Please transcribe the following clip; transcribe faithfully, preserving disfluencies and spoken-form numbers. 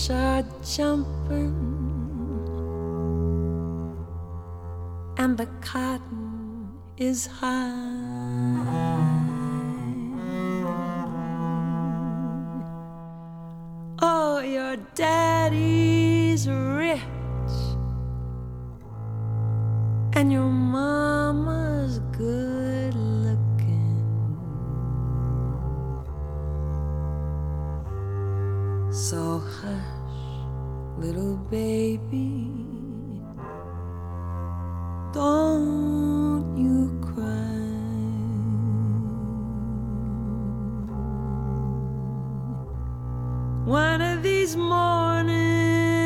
fish are jumping and the cotton is high. Oh, your daddy's rich and your mama's good looking. So hush, little baby, don't you cry. One of these mornings